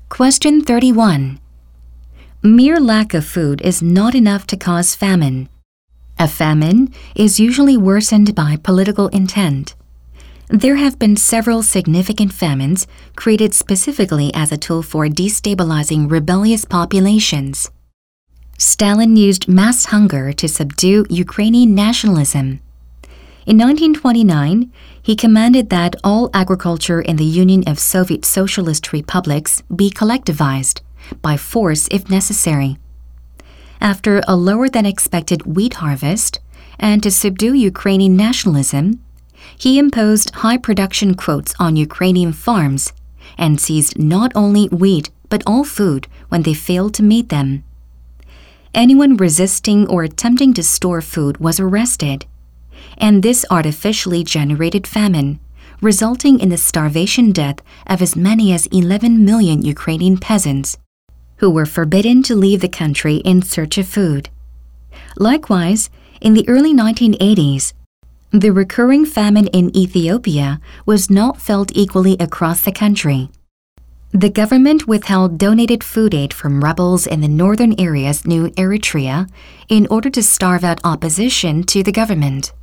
Question 31. Mere lack of food is not enough to cause famine. A famine is usually worsened by political intent. There have been several significant famines created specifically as a tool for destabilizing rebellious populations. Stalin used mass hunger to subdue Ukrainian nationalism. In 1929, he commanded that all agriculture in the Union of Soviet Socialist Republics be collectivized, by force if necessary. After a lower-than-expected wheat harvest, and to subdue Ukrainian nationalism, he imposed high production quotas on Ukrainian farms and seized not only wheat but all food when they failed to meet them. Anyone resisting or attempting to store food was arrested, and this artificially generated famine, resulting in the starvation death of as many as 11 million Ukrainian peasants, who were forbidden to leave the country in search of food. Likewise, in the early 1980s, the recurring famine in Ethiopia was not felt equally across the country. The government withheld donated food aid from rebels in the northern areas near Eritrea in order to starve out opposition to the government.